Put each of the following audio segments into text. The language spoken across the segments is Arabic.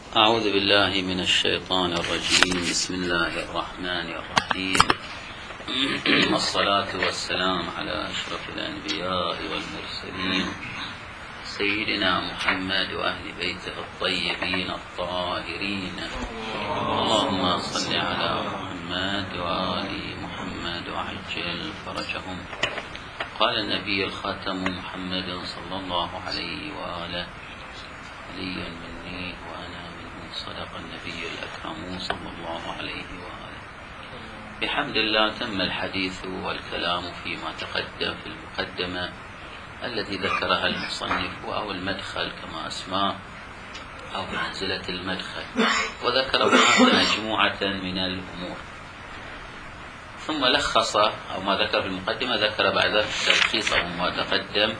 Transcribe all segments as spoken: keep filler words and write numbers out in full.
أعوذ بالله من الشيطان الرجيم. بسم الله الرحمن الرحيم. والصلاة والسلام على أشرف الأنبياء والمرسلين سيدنا محمد وأهل بيته الطيبين الطاهرين. اللهم صل على محمد وآل محمد وعجل فرجهم. قال النبي الخاتم محمد صلى الله عليه وآله: علي مني وأنا منه، صدق النبي الأكرم صلى الله عليه وآله. بحمد الله تم الحديث والكلام فيما تقدم في المقدمة التي ذكرها المصنف أو المدخل كما أسماه أو منزلة المدخل، وذكر مجموعة من الأمور، ثم لخص أو ما ذكر في المقدمة ذكر بعد ذلك تلخيص ما تقدم.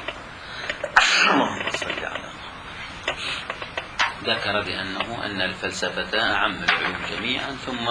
اللهم صل على ذكر بأنه أن الفلسفة أعم العلوم جميعا، ثم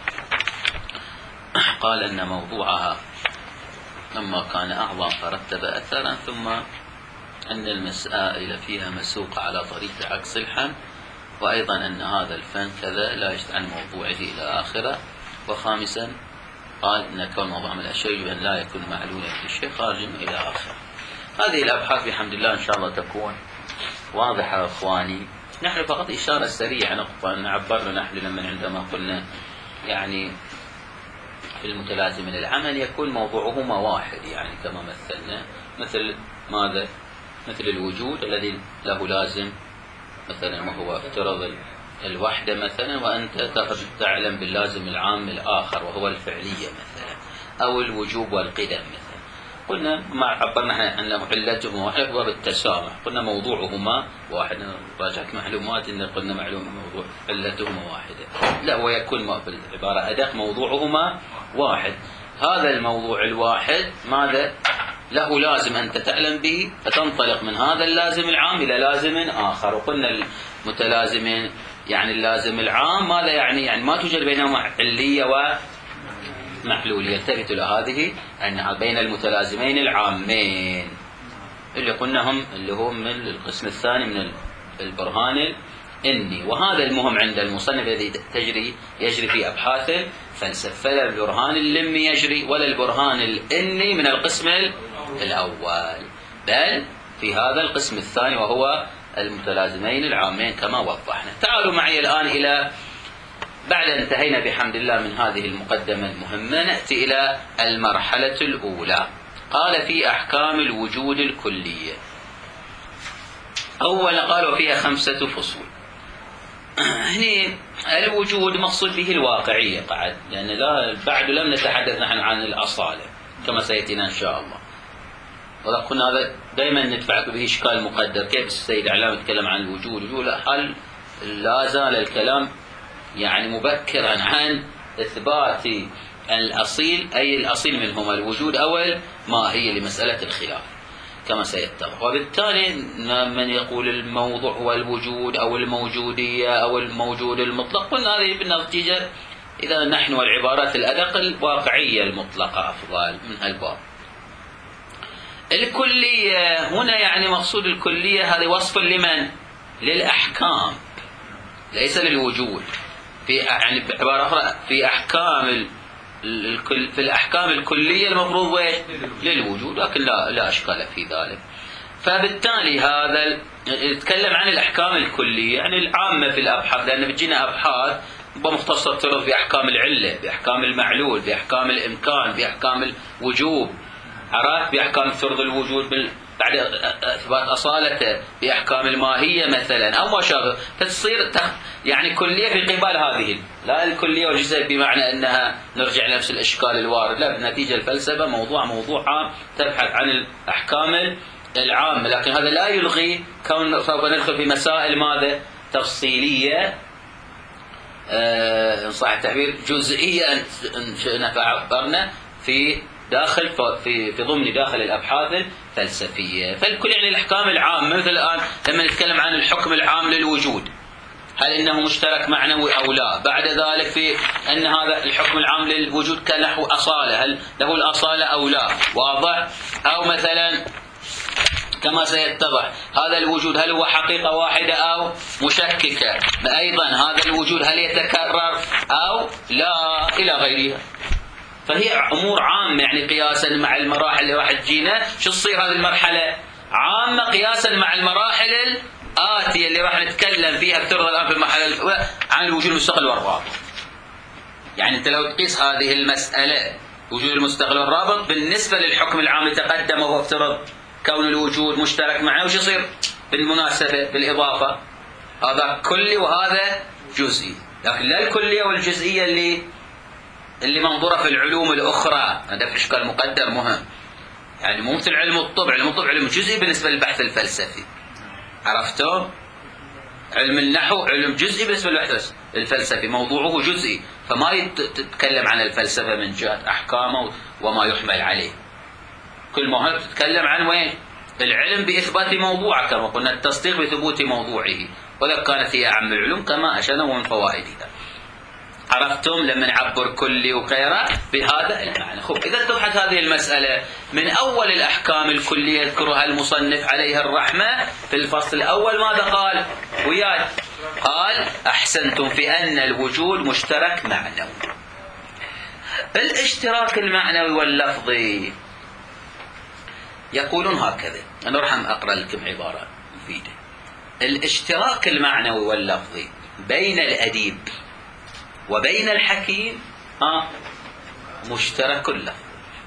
قال أن موضوعها لما كان أعظم فرتب أثرا، ثم أن المسائل فيها مسوقة على طريق عكس الحمل، وأيضا أن هذا الفن كذا لا يجد عن موضوعه إلى آخره. وخامسا قال أن كون موضوع من الأشياء يجب أن لا يكون معلولا في الشيء خارجا إلى آخره. هذه الأبحاث بحمد الله إن شاء الله تكون واضحة أخواني. نحن فقط إشارة سريعة نقطة نعبرنا نحن لما عندما قلنا يعني في المتلازم من العمل يكون موضوعهما واحد، يعني كما مثلنا مثل ماذا؟ مثل الوجود الذي له لازم مثلا وهو افترض الوحدة مثلا، وأنت تعلم باللازم العام الآخر وهو الفعلية مثلا، أو الوجوب والقدم مثلا. قلنا ما عبرنا عنه علتهما واحدة هو بالتسامح، قلنا موضوعهما واحد. راجعت معلومات إن قلنا معلومة موضوع علتهما واحدة، لا هو يكون في العبارة أدق موضوعهما واحد. هذا الموضوع الواحد ماذا؟ له لازم أنت تعلم به، فتنطلق من هذا اللازم العام إلى لازم آخر. وقلنا المتلازمين يعني اللازم العام ماذا يعني؟ يعني ما توجد بينهما علية ومحلول. يلتفت إلى هذه أن بين المتلازمين العامين اللي قلنا هم اللي هم من القسم الثاني من البرهان الإني. وهذا المهم عند المصنف الذي تجري يجري في أبحاث الفلسفة، لا البرهان اللمي يجري ولا البرهان الإني من القسم الأول، بل في هذا القسم الثاني وهو المتلازمين العامين كما وضحنا. تعالوا معي الآن إلى بعد انتهينا بحمد الله من هذه المقدمة المهمة، نأتي إلى المرحلة الأولى. قال في أحكام الوجود الكلية. أولا قال وفيها خمسة فصول. هنا الوجود مقصود به الواقعية قعد، لأن لا بعد لم نتحدث نحن عن الأصالة كما سيأتينا إن شاء الله. وقلنا هذا دائما ندفع به إشكال مقدر، كيف السيد علام يتكلم عن الوجود؟ يقول هل لا زال الكلام يعني مبكرا عن إثبات الأصيل، أي الأصيل منهما الوجود أو الماهية لمسألة الخلاف كما سيتضح. وبالتالي من يقول الموضوع هو الوجود أو الموجودية أو الموجود المطلق، قلنا هذه بالنتيجة إذا نحن والعبارات الأدق الواقعية المطلقة أفضل من هالباب. الكلية هنا يعني مقصود الكلية هذه وصف لمن؟ للأحكام ليس للوجود. في يعني بعبارة أخرى في أحكام الكل في الأحكام الكلية المفروض وين؟ للوجود، لكن لا لا أشكال في ذلك. فبالتالي هذا يتكلم عن الأحكام الكلية يعني العامة في الأبحاث، لأن بتجينا أبحاث مختصة ترد بأحكام العلة، بأحكام المعلول، بأحكام الإمكان، بأحكام الوجوب، عرفت؟ بأحكام فرض الوجود بال بعد إثبات أصالته، بأحكام الماهية مثلا أو ما شابه. فتصير يعني كلية في قبال هذه، لا الكلية والجزء بمعنى أنها نرجع لنفس الإشكال الوارد، لا بالنتيجة الفلسفة موضوع موضوع عام تبحث عن الأحكام العامة، لكن هذا لا يلغي كون سوف ندخل في مسائل ماذا؟ تفصيلية إن صح التعبير جزئية إن شئنا فعبرنا في داخل في في ضمن داخل الابحاث الفلسفيه. فالكل يعني الاحكام العامه، مثل الان لما نتكلم عن الحكم العام للوجود هل انه مشترك معنوي او لا؟ بعد ذلك في ان هذا الحكم العام للوجود كان له اصاله، هل له الاصاله او لا؟ واضح؟ او مثلا كما سيتضح هذا الوجود هل هو حقيقة واحدة أو مشككة، أيضا هذا الوجود هل يتكرر أو لا، إلى غيرها. فهي أمور عامة، يعني قياسا مع المراحل اللي راح تجينا شو تصير هذه المرحلة عامة قياسا مع المراحل الآتية اللي راح نتكلم فيها. افترض الآن في المرحلة الأولى عن الوجود المستقل والرابط، يعني أنت لو تقيس هذه المسألة وجود المستقل والرابط بالنسبة للحكم العام تقدم، وهو افترض كون الوجود مشترك معه، وش يصير بالمناسبة بالإضافة؟ هذا كلي وهذا جزئي، لكن لا الكلية والجزئية اللي اللي منظورة في العلوم الأخرى. هذا في إشكال مقدر مهم، يعني مو مثل علم الطب، علم الطب علم جزئي بالنسبة للبحث الفلسفي، عرفتوا؟ علم النحو علم جزئي بالنسبة للبحث الفلسفي، موضوعه جزئي، فما يتكلم عن الفلسفة من جهة أحكامه وما يحمل عليه. كل ما هو تتكلم عن وين؟ العلم بإثبات موضوعه، كما قلنا التصديق بثبوت موضوعه، وذلك كانت هي أعم العلوم كما أشرنا من فوائدها. عرفتم لما نعبر كلي وغيره بهذا المعنى. خب إذا اتضحت هذه المسألة من أول الأحكام الكلية يذكرها المصنف عليه الرحمة في الفصل الأول، ماذا قال؟ وياك قال أحسنتم في أن الوجود مشترك معنوي. الاشتراك المعنوي واللفظي يقولون هكذا، أنا راح أقرأ لكم عبارة مفيدة. الاشتراك المعنوي واللفظي بين الأديب وبين الحكيم ها مشترك اللفظ،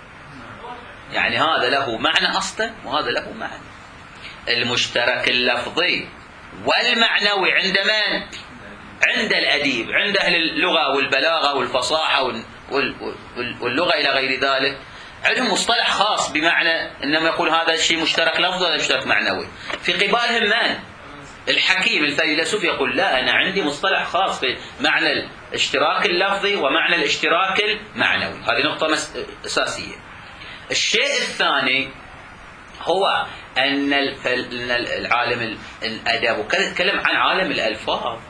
يعني هذا له معنى أصلا وهذا له معنى. المشترك اللفظي والمعنوي عند من؟ عند الأديب، عند أهل اللغة والبلاغة والفصاحة واللغة إلى غير ذلك، عندهم مصطلح خاص بمعنى إنما يقول هذا الشيء مشترك لفظي وهذا مشترك معنوي. في قبالهم من؟ الحكيم الفيلسوف يقول لا، أنا عندي مصطلح خاص بمعنى الاشتراك اللفظي ومعنى الاشتراك المعنوي. هذه نقطة أساسية. الشيء الثاني هو أن العالم الأدب وكلم عن عالم الألفاظ،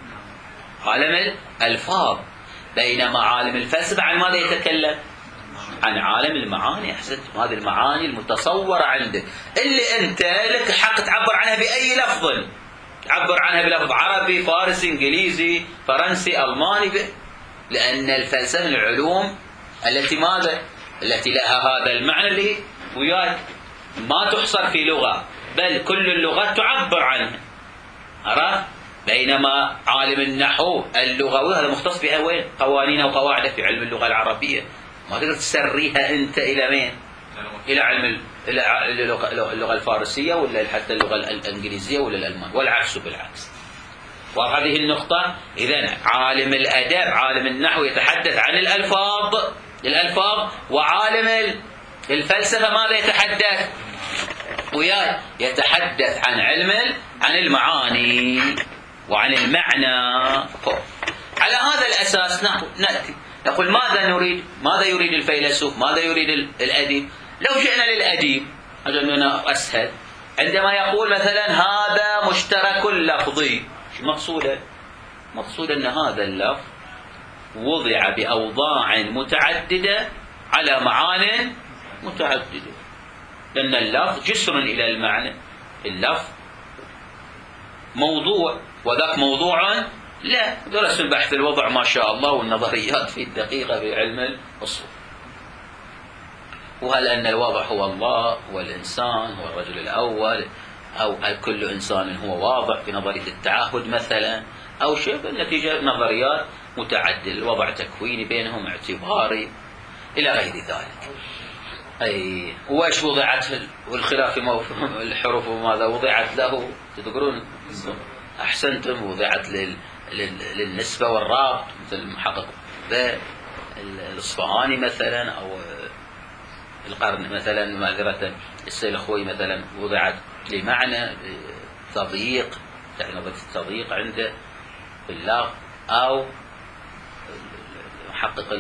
عالم الألفاظ، بينما عالم الفلسفة عن ماذا يتكلم؟ عن عالم المعاني. أحسنتم، هذه المعاني المتصورة عندك اللي أنت لك حق تعبر عنها بأي لفظ، تعبر عنها بلفظ عربي، فارسي، إنجليزي، فرنسي، ألماني، ب... لأن الفلسفة من العلوم التي ماذا؟ التي لها هذا المعنى اللي وياك ما تحصر في لغة، بل كل اللغات تعبر عنها، عرفت؟ بينما عالم النحو اللغوي هذا مختص بها وين؟ قوانين وقواعد في علم اللغة العربية، ما تقدر تسريها أنت إلى مين؟ إلى علم اللغة الفارسية ولا حتى اللغة الإنجليزية ولا الألمانية، والعكس بالعكس. وهذه النقطة. إذن عالم الأدب عالم النحو يتحدث عن الألفاظ الألفاظ وعالم الفلسفة ماذا يتحدث؟ وياي يتحدث عن علم عن المعاني وعن المعنى. على هذا الأساس نأتي نقول ماذا نريد؟ ماذا يريد الفيلسوف؟ ماذا يريد الأديب؟ لو جئنا للأديب أجلنا أسهل، عندما يقول مثلا هذا مشترك لفظي، شو مقصوده؟ مقصود أن هذا اللفظ وضع بأوضاع متعددة على معان متعددة، لأن اللفظ جسر إلى المعنى، اللفظ موضوع وذاك موضوع لا. درس البحث الوضع ما شاء الله والنظريات في الدقيقة في علم الأصول. وهل أن الوضع هو الله، هو الإنسان، هو الرجل الأول، أو كل إنسان هو واضع في نظرية التعهد مثلا، أو شيء بالنتيجة نظريات متعددة، الوضع تكويني بينهم اعتباري إلى غير ذلك. أي وإيش وضعت والخلاف الحروف وماذا وضعت له؟ تذكرون؟ أحسنتم، وضعت لل للنسبة والرابط، مثل المحقق الإصفهاني مثلا، أو القرن مثلا معذرة السيلخوي مثلا وضعت لمعنى تضييق، يعني نظرية التضييق عنده في اللغة، أو المحقق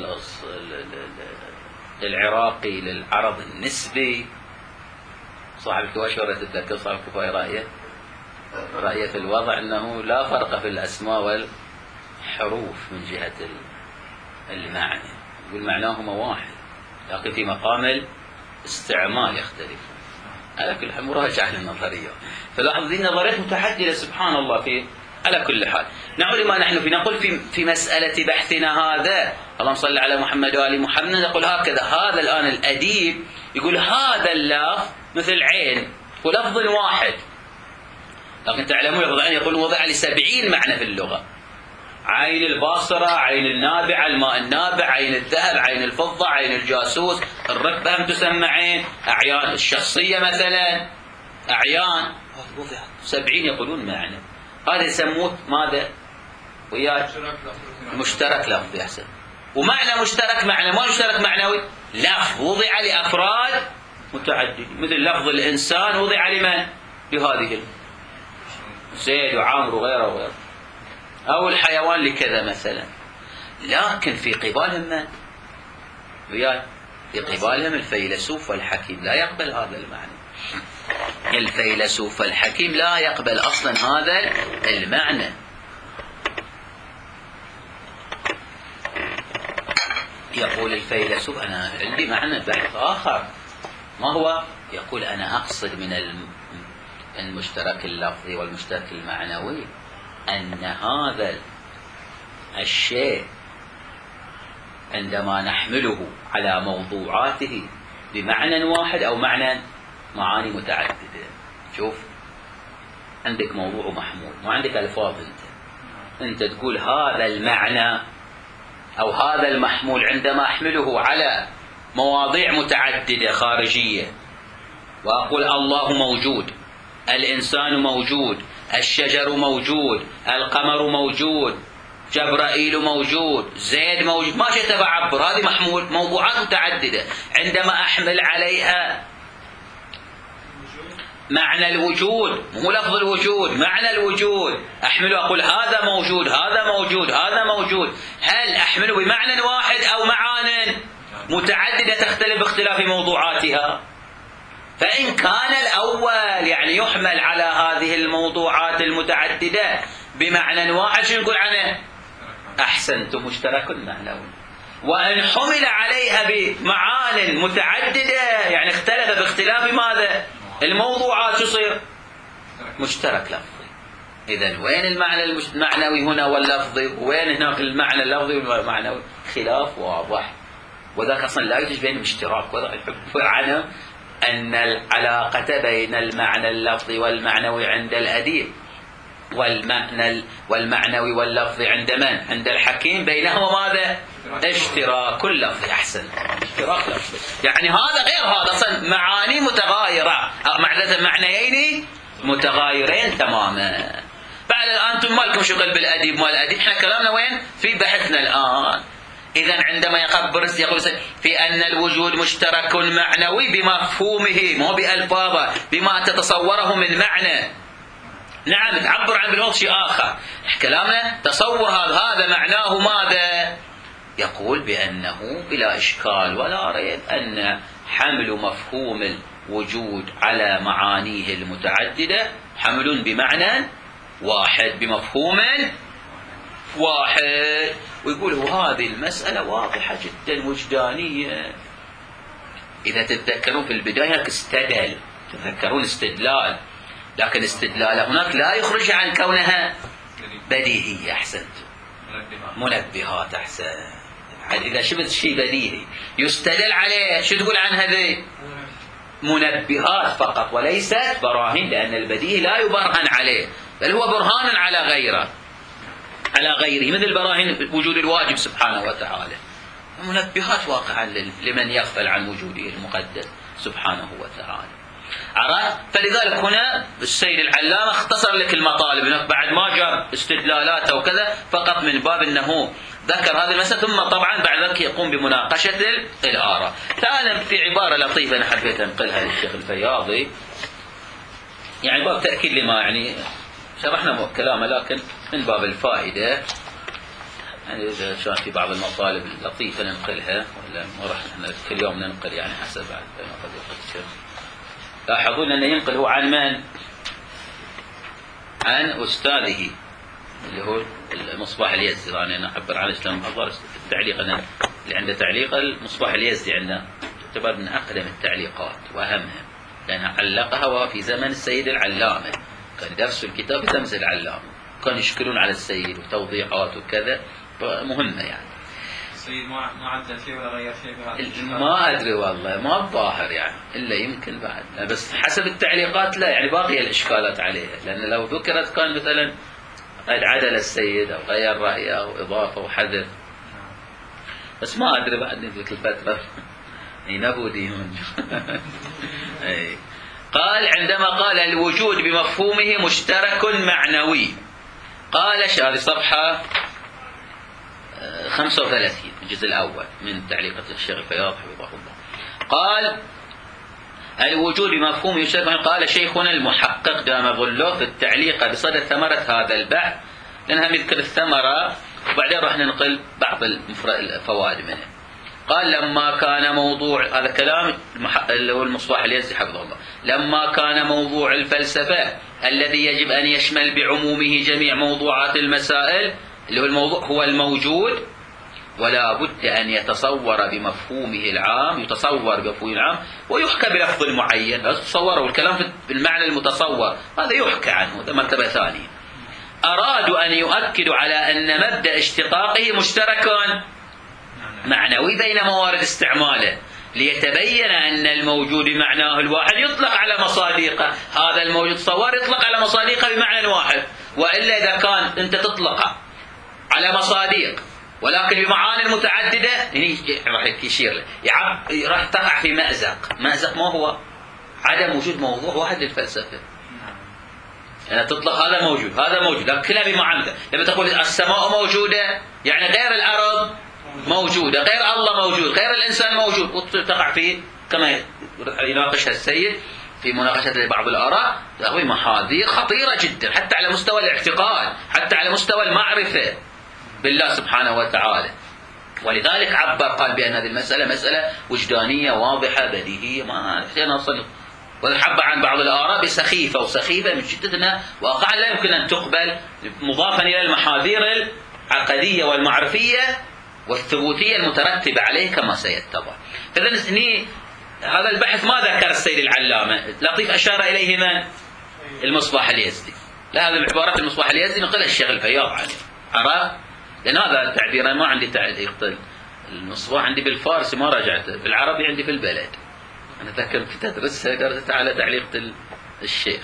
العراقي للعرض النسبي صاحب الكواشي تتذكر صاحب الكفاية رأيه رأيه في الوضع أنه لا فرق في الأسماء والحروف من جهة المعنى، يقول معناهما واحد، لكن في مقام الاستعمال يختلف. على كل حال مراجعة للنظرية. فلاحظ هذه النظريات متعددة سبحان الله. في على كل حال نعود لما نحن في نقول في في مسألة بحثنا هذا، اللهم صل على محمد وآل محمد، نقول هكذا. هذا الآن الأديب يقول هذا اللفظ مثل عين ولفظ واحد، لكن تعلمون القرآن يقول وضع لسبعين معنى في اللغة: عين الباصرة، عين النابعة، الماء النابع، عين الذهب، عين الفضة، عين الجاسوس، الركبة هم تسمى عين، أعيان الشخصية مثلا، أعيان سبعين يقولون معنى. هذا يسموه ماذا؟ وياك مشترك لفظي. أحسن. ومعنى مشترك معنى ما مشترك معنوي، لفظ وضع لأفراد متعددين، مثل لفظ الإنسان وضع لمن؟ لهذه زيد وعامر وغيره وغيره، أو الحيوان لكذا مثلا. لكن في قبالهم من؟ وياك في قبالهم الفيلسوف والحكيم لا يقبل هذا المعنى. الفيلسوف والحكيم لا يقبل أصلا هذا المعنى. يقول الفيلسوف أنا عندي معنى بحث آخر، ما هو؟ يقول أنا أقصد من المشترك اللفظي والمشترك المعنوي أن هذا الشيء عندما نحمله على موضوعاته بمعنى واحد أو معنى معاني متعددة. شوف، عندك موضوع محمول، ما عندك ألفاظ. أنت أنت تقول هذا المعنى أو هذا المحمول عندما أحمله على مواضيع متعددة خارجية، وأقول الله موجود، الإنسان موجود، الشجر موجود، القمر موجود، جبرائيل موجود، زيد موجود، ما شئت بعبر، هذه محمول موضوعات متعددة. عندما أحمل عليها معنى الوجود، مو لفظ الوجود، معنى الوجود، أحمله أقول هذا موجود، هذا موجود، هذا موجود، هل أحمله بمعنى واحد أو معان متعددة تختلف باختلاف موضوعاتها؟ فإن كان الأول يعني يحمل على هذه الموضوعات المتعددة بمعنى واحد، شو نقول عنه؟ أحسنت، مشترك معنوي. وأن حمل عليها بمعان متعددة يعني اختلف باختلاف ماذا؟ الموضوعات، شو يصير؟ مشترك لفظي. إذن وين المعنى المعنوي هنا واللفظي؟ وين هناك المعنى اللفظي والمعنوي؟ خلاف واضح. وذاك أصلا لا يوجد بينهم اشتراك. وذاك الحب عنه أن العلاقة بين المعنى اللفظي والمعنوي عند الأديب والمعنى والمعنوي واللفظي عند من؟ عند الحكيم، بينهما ماذا؟ اشتراك لفظي. أحسن، اشتراك لفظي. يعني هذا غير هذا، أصلا معاني متغايرة، معذرة معنيين متغايرين تماما. بعد الآن أنتم ما لكم شغل بالأديب ما الأديب، احنا كلامنا وين؟ في بحثنا الآن. إذن عندما يقبل يقول في أن الوجود مشترك معنوي بمفهومه، مو بألفاظه، بما تتصوره من معنى. نعم، تعبر عن بالوقت شيء آخر. كلامنا تصور هذا هذا معناه ماذا؟ يقول بأنه بلا إشكال ولا ريب أن حمل مفهوم الوجود على معانيه المتعددة حمل بمعنى واحد بمفهوم واحد. ويقول هذه المسألة واضحة جدا وجدانية. إذا تتذكرون في البداية استدل، تتذكرون استدلال، لكن استدلال هناك لا يخرج عن كونها بديهية. أحسنت، منبهات. أحسن، إذا شفت شيء بديهي يستدل عليه، شو تقول عن هذه؟ منبهات فقط وليست براهين، لأن البديهي لا يبرهن عليه بل هو برهان على غيره على غيره مثل براهين وجود الواجب سبحانه وتعالى. منبهات واقعا لمن يغفل عن وجوده المقدس سبحانه وتعالى. عرفت؟ فلذلك هنا السيد العلامة اختصر لك المطالب هناك بعد ما جاب استدلالاته وكذا، فقط من باب أنه ذكر هذه المسألة، ثم طبعا بعد ذلك يقوم بمناقشة الآراء. فأنا في عبارة لطيفة أنا حبيت أنقلها للشيخ الفياضي، يعني باب تأكيد لما يعني شرحنا كلامه، لكن من باب الفائدة يعني إذا كان في بعض المطالب اللطيفة ننقلها، ولا ما راح كل يوم ننقل يعني حسب ما قد يقدر. لاحظون أنه ينقل هو عن من؟ عن أستاذه اللي هو المصباح اليزدي. يعني أنا أعبر عن الإسلام أظهر التعليق أنا اللي عنده تعليق المصباح اليزدي عندنا تعتبر من أقدم التعليقات وأهمها. لأن علقها وهو في زمن السيد العلامة، كان درس الكتاب في زمن العلامة، كانوا يشكلون على السيد وتوضيحات وكذا، مهمة يعني. السيد ما ما عدل شيء ولا غير شيء بهذا؟ ما أدري والله، ما الظاهر يعني، إلا يمكن بعد، بس حسب التعليقات لا يعني باقية الإشكالات عليها، لأن لو ذكرت كان مثلا قد عدل السيد أو غير رأيه أو إضافة وحذف، بس ما أدري بعد ذيك الفترة ينبودي من قال عندما قال الوجود بمفهومه مشترك معنوي، قال هذه صفحة خمسة وثلاثين الجزء الأول من تعليقة الشيخ الفياض حفظه الله. قال الوجود بمفهومه مشترك، قال شيخنا المحقق دام ظله في التعليق بصدد ثمرة هذا البحث، لأنها نذكر الثمرة وبعدين راح ننقل بعض الفوائد منه. قال لما كان موضوع، هذا كلام اللي هو المصباح اليزدي حفظه الله، لما كان موضوع الفلسفة الذي يجب أن يشمل بعمومه جميع موضوعات المسائل اللي هو الموضوع هو الموجود، ولا بد أن يتصور بمفهومه العام، يتصور بمفهومه العام ويحكى بلفظ معين، لا تتصوره، والكلام في المعنى المتصور هذا يحكى عنه، هذا مرتبة ثانية. أرادوا أن يؤكدوا على أن مبدأ اشتقاقه مشترك معنوي بين موارد استعماله، ليتبين أن الموجود بمعناه الواحد يطلق على مصادقه، هذا الموجود صور يطلق على مصادقه بمعنى واحد، وإلا إذا كان أنت تطلق على مصادق ولكن بمعاني متعددة يعني راح يشير له راح تقع في مأزق. مأزق ما هو؟ عدم وجود موضوع واحد للفلسفة، يعني تطلق هذا موجود هذا موجود لكن كلها بمعنى. لما تقول السماء موجودة يعني غير الأرض موجودة، غير الله موجود، غير الإنسان موجود، وتقع فيه كما يناقشها السيد في مناقشة بعض الآراء تقوي محاذير خطيرة جدا حتى على مستوى الاعتقاد، حتى على مستوى المعرفة بالله سبحانه وتعالى. ولذلك عبر قال بأن هذه المسألة مسألة وجدانية واضحة بديهية، ما نحتاج نصل وحب عن بعض الآراء بسخيفة وسخيفة من شدتنا وأقع لا يمكن أن تقبل، مضافا إلى المحاذير العقدية والمعرفية والثبوتية المترتبة عليه كما سيتضح. فإذن هذا البحث ما ذكر السيد العلامة، لطيف أشار إليه من؟ المصباح اليزدي. لا، هذه العبارات المصباح اليزدي نقلها الشيخ الفياض عليه، عرفت؟ لأن هذا التعبير أنا ما عندي تعليق، المصباح عندي بالفارسي ما راجعته، بالعربي عندي في البلد، أنا أتذكر كنت أدرسها قرأتها على تعليق الشيخ،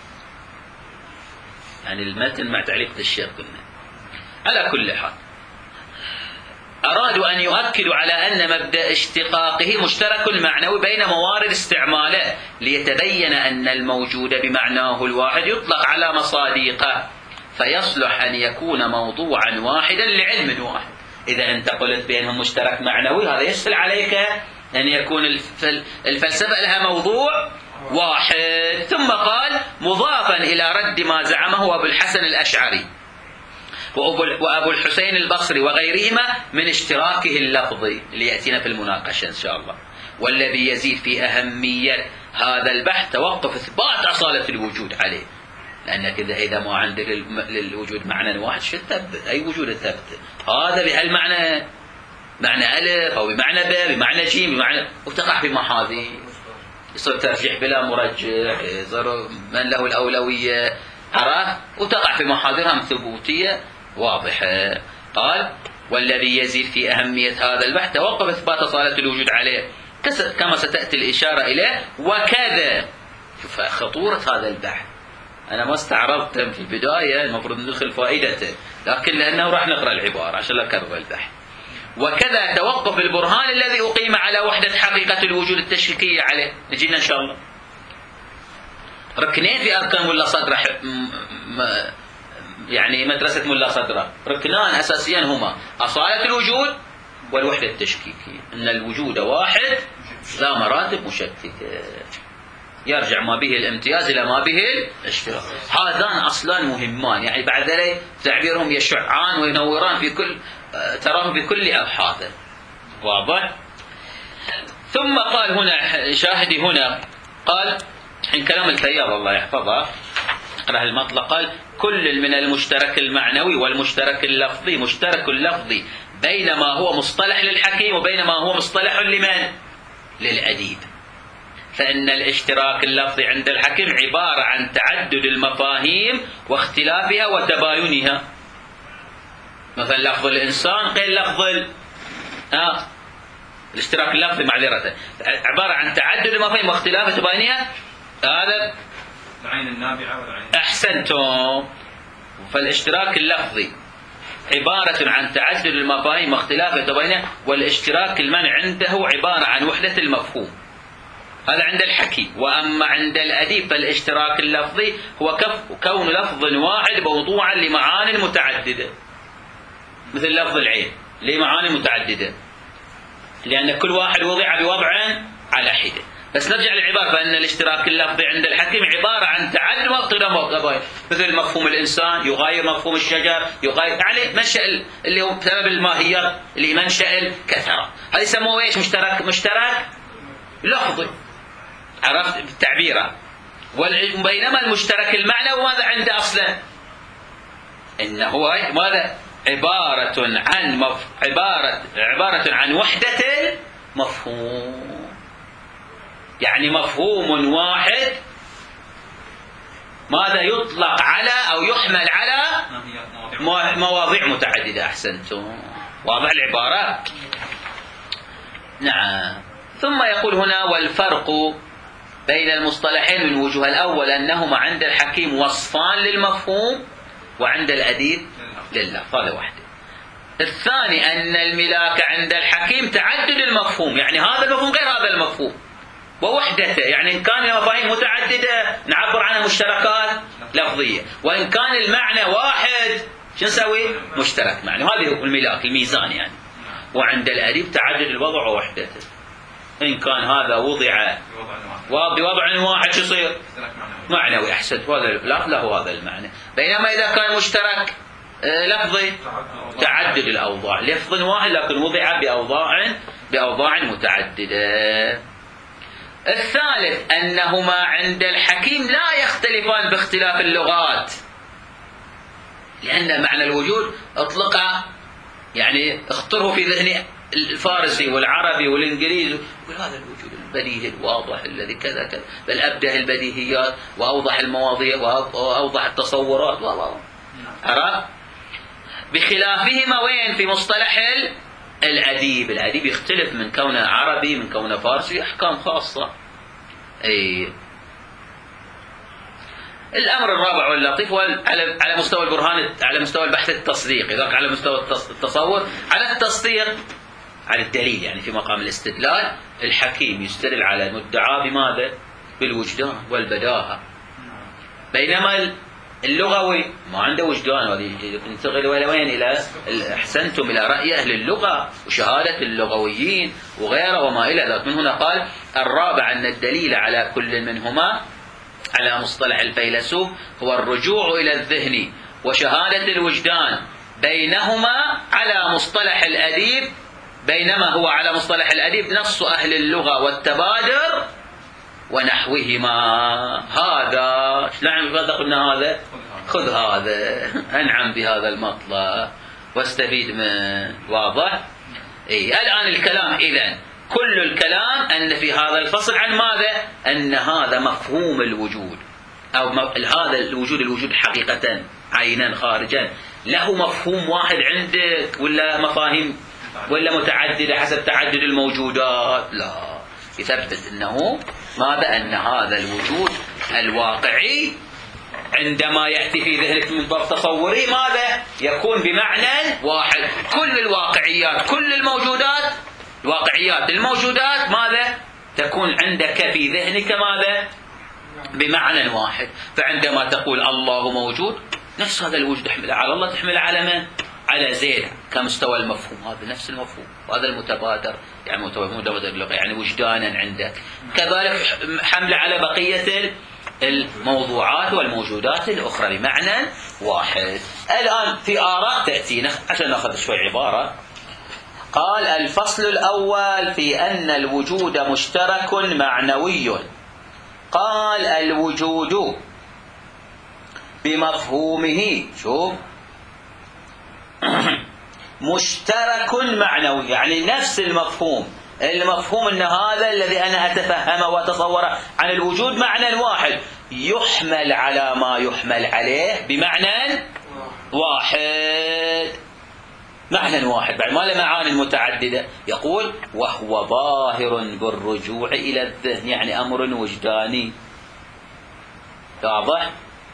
يعني المتن مع تعليق الشيخ كنا. على كل حال أرادوا أن يؤكدوا على أن مبدأ اشتقاقه مشترك معنوي بين موارد استعماله، ليتبين أن الموجود بمعناه الواحد يطلق على مصادقه، فيصلح أن يكون موضوعا واحدا لعلم واحد. إذا أنت قلت بأنهم مشترك معنوي هذا يسهل عليك أن يكون الفلسفة لها موضوع واحد. ثم قال مضافا إلى رد ما زعمه أبو الحسن الأشعري وأبو الحسين البصري وغيرهما من اشتراكه اللفظي اللي يأتينا في المناقشة إن شاء الله، والذي يزيد في أهمية هذا البحث توقف إثبات أصالة الوجود عليه، لأنك إذا ما عندك للوجود معنى واحد شو الثبت؟ أي وجود الثبت؟ هذا بهالمعنى معنى ألف أو بمعنى ب بمعنى جيم بمعنى، وتقع في محاذير، يصير ترجيح بلا مرجح، يصير من له الأولوية، عرفت؟ وتقع في محاذيرها ثبوتية واضحة. قال والذي يزيد في أهمية هذا البحث توقف إثبات أصالة الوجود عليه كما ستأتي الإشارة إليه. وكذا شوف خطورة هذا البحث، أنا ما استعرضت في البداية، المفروض ندخل فائدته، لكن لأنه راح نقرأ العبارة عشان لا أكرر البحث. وكذا توقف البرهان الذي أقيم على وحدة حقيقة الوجود التشكيكية عليه، نجينا إن شاء الله. ركنين في أركان ملا صدرة، يعني مدرسة ملا صدرة، ركنان أساسيان هما أصالة الوجود والوحدة التشكيكية، أن الوجود واحد ذا مراتب مشككة، يرجع ما به الامتياز إلى ما به الاشتراك. هذان أصلان مهمان، يعني بعد ذلك تعبيرهم يشعان وينوران في كل تراهم في كل أبحاثه، واضح؟ ثم قال هنا شاهدي هنا، قال حين كلام الفياض الله يحفظه اقرأ المطلق، قال كل من المشترك المعنوي والمشترك اللفظي مشترك اللفظي بينما هو مصطلح للحكيم وبينما هو مصطلح لمن؟ للأديب. فإن الاشتراك اللفظي عند الحكيم عبارة عن تعدد المفاهيم واختلافها وتباينها. مثلا لفظ الإنسان غير لفظ آه الاشتراك اللفظي معذرة عبارة عن تعدد المفاهيم واختلافها وتباينها. هذا العين النابعة والعين. أحسنتم. فالاشتراك اللفظي عبارة عن تعدد المفاهيم واختلافها وتباينها، والاشتراك المعنى عنده عبارة عن وحدة المفهوم. هذا عند الحكي. وأما عند الأديب فالاشتراك اللفظي هو كون لفظ واحد موضوعا لمعان متعددة، مثل لفظ العين لمعاني متعددة، لأن كل واحد وضع بوضع على حدة. بس نرجع للعبارة، فإن الاشتراك اللفظي عند الحكيم عبارة عن تعدد واختلاف، مثل مفهوم الإنسان يغاير مفهوم الشجر، يغاير يعني منشأ اللي هو بسبب الماهيات اللي منشأ الكثرة، هذا يسموه ايش؟ مشترك مشترك لفظي. عرفت التعبير؟ بينما المشترك المعنى وماذا عنده أصلا؟ إنه هو ماذا؟ عبارة عن مف... عبارة عبارة عن وحدة مفهوم، يعني مفهوم واحد ماذا يطلق على أو يحمل على مواضيع متعددة. أحسنتم. واضح العبارة؟ نعم. ثم يقول هنا: والفرق بين المصطلحين من وجوه. الأول أنهما عند الحكيم وصفان للمفهوم، وعند الأديب لللفظ، هذا وحده. الثاني أن الملاك عند الحكيم تعدد المفهوم، يعني هذا المفهوم غير هذا المفهوم، ووحدته، يعني إن كان المفاهيم متعددة نعبر عنها مشتركات لفظية، وإن كان المعنى واحد شو نسوي؟ مشترك معنى. هذا هو الملاك، الميزان يعني. وعند الأديب تعدد الوضع ووحدته، إن كان هذا وضع بوضع واحد شو يصير؟ معنوي. أحسنت. هذا لا له هذا المعنى. بينما إذا كان مشترك لفظي تعدد الأوضاع، لفظ واحد لكن وضع بأوضاع بأوضاع متعددة. الثالث أنهما عند الحكيم لا يختلفان باختلاف اللغات، لأن معنى الوجود أطلق يعني اخطره في ذهن الفارسي والعربي والإنجليزي، يقول هذا الوجود البديهي الواضح الذي كذا كذا، بل أبدأ البديهيات وأوضح المواضيع وأوضح التصورات والله. عرفت؟ بخلافهما وين؟ في مصطلح الأديب. الأديب يختلف من كونه عربي من كونه فارسي، أحكام خاصة. أي الأمر الرابع واللطيف على مستوى البرهان، على مستوى البحث التصديقي، ذاك على مستوى التصور، على التصديق، على الدليل، يعني في مقام الاستدلال الحكيم يستدل على المدعى بماذا؟ بالوجدان والبداهة. بينما اللغوي ما عنده وجدان، هذه ننتقل إلى وين؟ إلى أحسنتم إلى رأي أهل اللغة وشهادة اللغويين وغيره وما إلى ذلك. من هنا قال الرابع أن الدليل على كل منهما على مصطلح الفيلسوف هو الرجوع إلى الذهن وشهادة الوجدان، بينهما على مصطلح الأديب، بينما هو على مصطلح الأديب نص أهل اللغة والتبادر ونحوهما. هذا نعم، ماذا قلنا؟ هذا خذ هذا، أنعم بهذا المطلب واستفيد منه. واضح؟ إيه. الآن الكلام إذن كل الكلام أن في هذا الفصل عن ماذا؟ أن هذا مفهوم الوجود، أو هذا الوجود الوجود حقيقة عينا خارجا له مفهوم واحد عندك ولا مفاهيم ولا متعددة حسب تعدد الموجودات؟ لا، يثبت أنه ماذا؟ أن هذا الوجود الواقعي عندما يأتي في ذهنك من باب تصوري ماذا؟ يكون بمعنى واحد. كل الواقعيات كل الموجودات الواقعيات الموجودات ماذا؟ تكون عندك في ذهنك ماذا؟ بمعنى واحد. فعندما تقول الله موجود، نفس هذا الوجود تحمل على الله، تحمل على من؟ على زيد كمستوى المفهوم، هذا نفس المفهوم، وهذا المتبادر، يعني متبادر اللغة، يعني وجدانا عندك. كذلك حمل على بقية الموضوعات والموجودات الأخرى بمعنى واحد. الآن في آراء تأتينا عشان نأخذ شوي عبارة. قال الفصل الأول في أن الوجود مشترك معنوي. قال الوجود بمفهومه، شوف، مشترك معنوي، يعني نفس المفهوم المفهوم أن هذا الذي أنا أتفهمه وأتصوره عن الوجود معنى واحد يحمل على ما يحمل عليه بمعنى واحد، معنى واحد بعد ما له معاني متعددة. يقول وهو ظاهر بالرجوع إلى الذهن، يعني أمر وجداني واضح.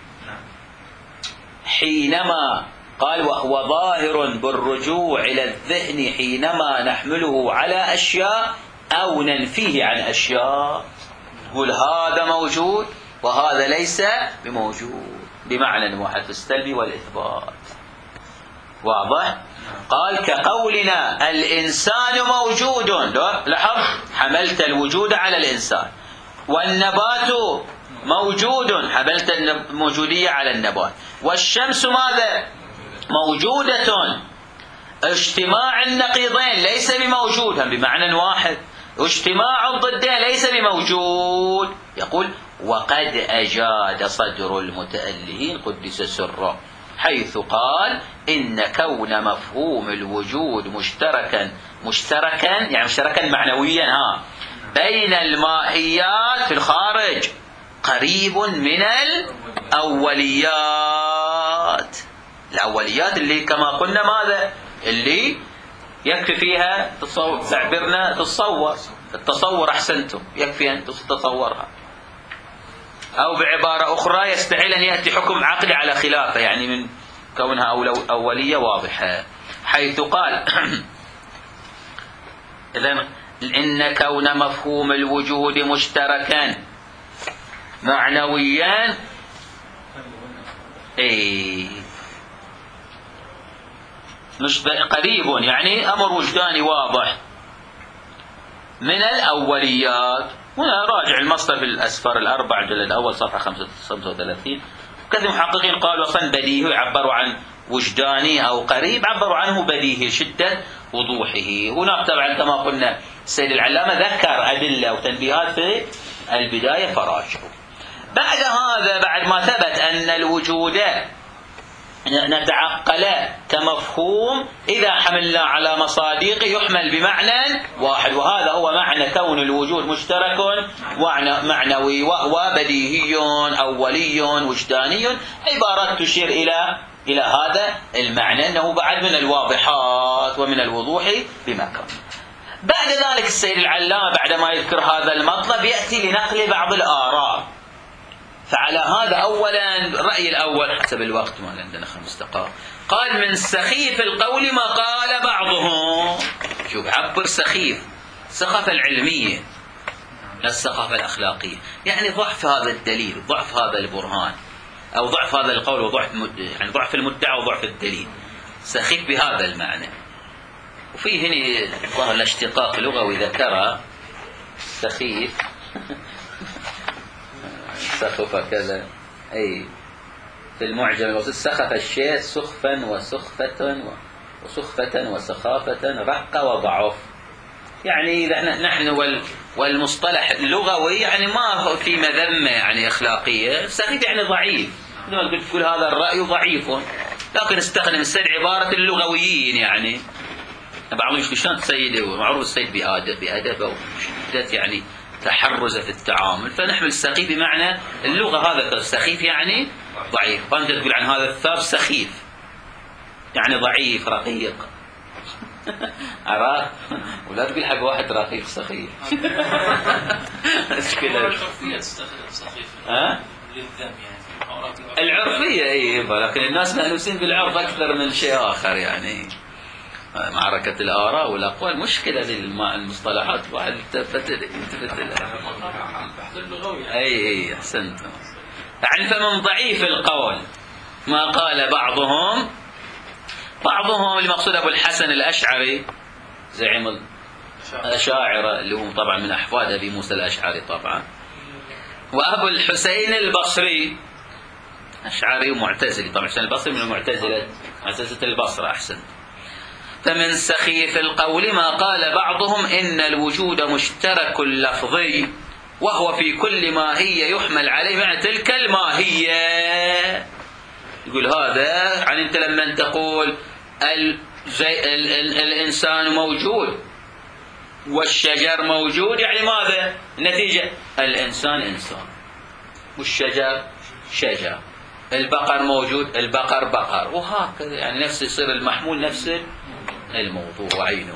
حينما قال وهو ظاهر بالرجوع إلى الذهن حينما نحمله على أشياء أو ننفيه عن أشياء، يقول هذا موجود وهذا ليس بموجود بمعنى واحد في السلب والإثبات. واضح؟ قال كقولنا الإنسان موجود، لاحظ حملت الوجود على الإنسان، والنبات موجود حملت الموجودية على النبات، والشمس ماذا؟ موجودة. اجتماع النقيضين ليس بموجود هم بمعنى واحد، اجتماع الضدين ليس بموجود. يقول وقد أجاد صدر المتألهين قدس سره حيث قال إن كون مفهوم الوجود مشتركا مشتركا يعني مشتركا معنويا ها بين الماهيات في الخارج قريب من الأوليات. الأوليات اللي كما قلنا ماذا؟ اللي يكفي فيها تصور، تعبرنا تتصور، التصور أحسنتم يكفي أن تتصورها، أو بعبارة أخرى يستحيل أن يأتي حكم عقلي على خلافه، يعني من كونها أولية واضحة. حيث قال إذن إن كون مفهوم الوجود مشتركا معنويا اي مش قريب يعني أمر وجداني واضح من الأوليات. هنا راجع المصدر في الأسفار الأربع الجلد الأول صفحة خمسة وثلاثين. كثير محققين قالوا أصلا بديهي، عبروا عن وجداني أو قريب عبروا عنه بديهي شدة وضوحه. هناك طبعا كما قلنا السيد العلامة ذكر أدلة وتنبيهات في البداية فراجعوا. بعد هذا بعد ما ثبت أن الوجود نتعقل كمفهوم إذا حملنا على مصادقه يحمل بمعنى واحد، وهذا هو معنى كون الوجود مشترك معنوي وهو بديهي أولي وجداني. عبارات تشير إلى إلى هذا المعنى أنه بعد من الواضحات ومن الوضوح بمكان. بعد ذلك السيد العلامة بعدما يذكر هذا المطلب يأتي لنقل بعض الآراء. فعلى هذا أولا الرأي الأول حسب الوقت ما عندنا خمس دقائق، قال من سخيف القول ما قال بعضهم. شوف عبر سخيف، السخافة العلمية لا السخافة الأخلاقية، يعني ضعف هذا الدليل ضعف هذا البرهان أو ضعف هذا القول وضعف يعني ضعف المدعى وضعف الدليل، سخيف بهذا المعنى. وفي هنا ظهر الاشتقاق لغوي ذكره سخيف سخف كذا أي في المعجم سخف الشيء سخفا وسخفة وسخفة وسخافة رق وضعف، يعني نحن والمصطلح اللغوي يعني ما في مذمة يعني أخلاقية. سخيف يعني ضعيف، لما قلت تقول هذا الرأي ضعيف، لكن استخدم السيد عبارة اللغويين، يعني بعضهم يقول شلون تسيد معروف السيد بأدب بأدب أو شدة يعني تحرز في التعامل، فنحمل السخيف بمعنى اللغة هذا السخيف يعني ضعيف. فأنت تقول عن هذا الثوب سخيف يعني ضعيف رقيق عرفت؟ ولا تقول حق واحد رقيق سخيف العرفية تستخدم سخيف للذم يعني العرفية اي، لكن الناس مأنوسين بالعرف أكثر من شيء آخر، يعني معركة الآراء والأقوال مشكلة للمصطلحات واحد التفت اي اي احسنت. يعني فمن ضعيف القول ما قال بعضهم بعضهم المقصود أبو الحسن الأشعري زعيم الأشاعرة اللي هم طبعا من أحفاد أبي موسى الأشعري طبعا، وأبو الحسين البصري أشعري ومعتزلي طبعا عشان البصري من المعتزلة معتزلة البصرة أحسن. فمن سخيف القول ما قال بعضهم إن الوجود مشترك لفظي وهو في كل ماهية يحمل عليه معنى تلك الماهية. يقول هذا يعني أنت لما تقول ال ال ال الإنسان موجود والشجر موجود، يعني ماذا؟ النتيجة الإنسان إنسان، والشجر شجر، البقر موجود، البقر بقر، وهكذا، يعني نفس يصير المحمول نفس الموضوع عينه.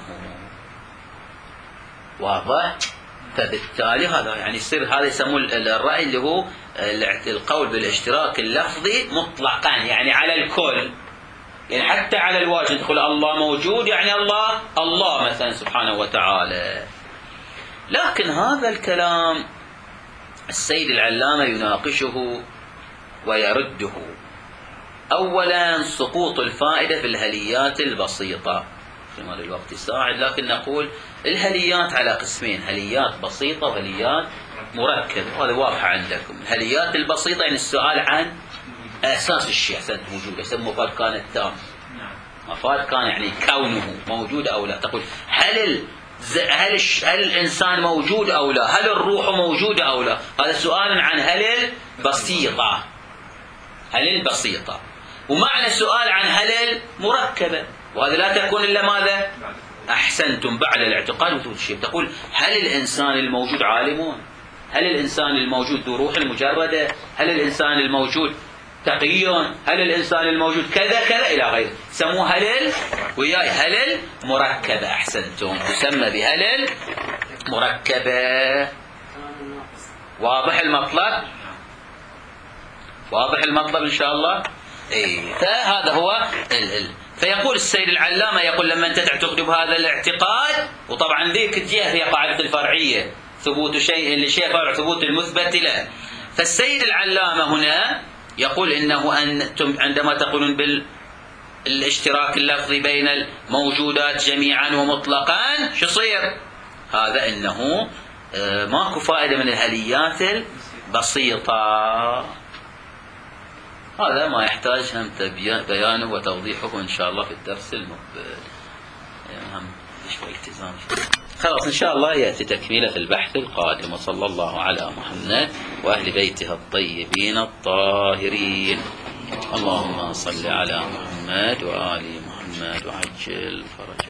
واضح؟ فبالتالي هذا يعني يصير، هذا يسموه الرأي اللي هو القول بالاشتراك اللفظي مطلقا، يعني على الكل، يعني حتى على الواجب تقول الله موجود، يعني الله الله مثلا سبحانه وتعالى. لكن هذا الكلام السيد العلامة يناقشه ويرده. أولا سقوط الفائدة في الهليات البسيطة، كما الوقت يساعد، لكن نقول الهليات على قسمين، هليات بسيطة وهليات مركبة، هذا واضح عندكم. الهليات البسيطة يعني السؤال عن أساس الشيء، أحسنت، موجود، يسمى مفاد كان التام، مفاد كان يعني كونه موجود أو لا. تقول هل ال... هل هل الإنسان موجود أو لا؟ هل الروح موجودة أو لا؟ هذا سؤال عن هل البسيطة، هل البسيطة. ومعنى سؤال عن هل المركبة، وهذا لا تكون إلا ماذا؟ أحسنتم، بعد الاعتقاد وثبوت الشيء. تقول هل الإنسان الموجود عالم؟ هل الإنسان الموجود ذو روح مجردة؟ هل الإنسان الموجود تقي؟ هل الإنسان الموجود كذا كذا إلى غيره، سموه هل وياي هل المركبة. أحسنتم، تسمى بهل المركبة. واضح المطلب؟ واضح المطلب إن شاء الله؟ إيه، فهذا هو ال ال فيقول السيد العلامة، يقول لما أنت تعتقد بهذا الاعتقاد، وطبعا ذيك الجهة هي قاعدة الفرعية، ثبوت شيء لشيء فرع ثبوت المثبت له. فالسيد العلامة هنا يقول إنه أنتم عندما تقولون بالاشتراك اللفظي بين الموجودات جميعا ومطلقا، شو يصير؟ هذا إنه ماكو فائدة من الهليات البسيطة. هذا ما يحتاج هم بيانه وتوضيحه إن شاء الله في الدرس المقبل، هم شوي التزام. خلاص إن شاء الله يأتي تكملة في البحث القادم. وصلى الله على محمد وأهل بيته الطيبين الطاهرين. اللهم صل على محمد وآل محمد وعجل فرجه.